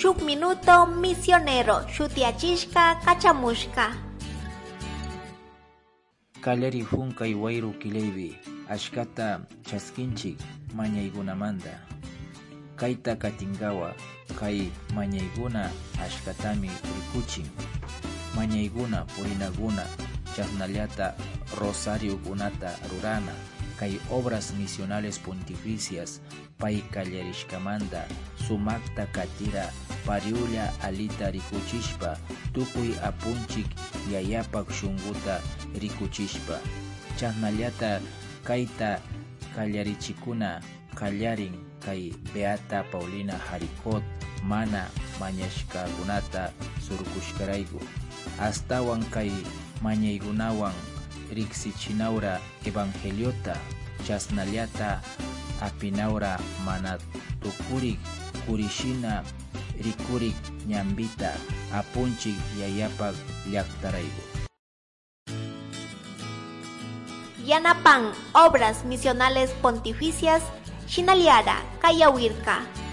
shuk minuto misionero shutiachishka kachamushka. Kalleri hunkay wayru kilaybi ashkata chaskinchik mañaygunamanta. Kayta katingawa kay mañayguna ashkatami rikuchin. Mañayguna purinaguna chasnallata rosario gunata rurana. Kay obras misionales pontificias pay kallarishkamanta sumakta katira pariulla alita rikuchishpa tukuy apunchik yayapak shunguta rikuchishpa chasnallata kayta kallarichikuna kallarin kay Beata Paulina Haricot mana mañashkakunata surkushkarayku astawan kay mañaygunawan riksichinawra evangeliota chasnallata apinawra mana tukurik kurishina rikurik ñambita apunchik yayapak llaktarayku. Yanapan obras misionales pontificias shinaliara kayawirka.